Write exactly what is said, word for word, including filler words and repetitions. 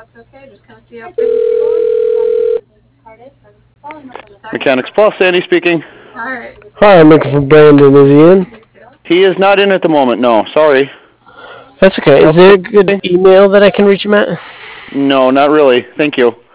that's okay. Just kind of see how things going. Mechanics Plus, Sandy speaking. All right. Hi, I'm looking for Brandon. Is he in? He is not in at the moment, no. Sorry. That's okay. Is there a good email that I can reach him at? No, not really. Thank you.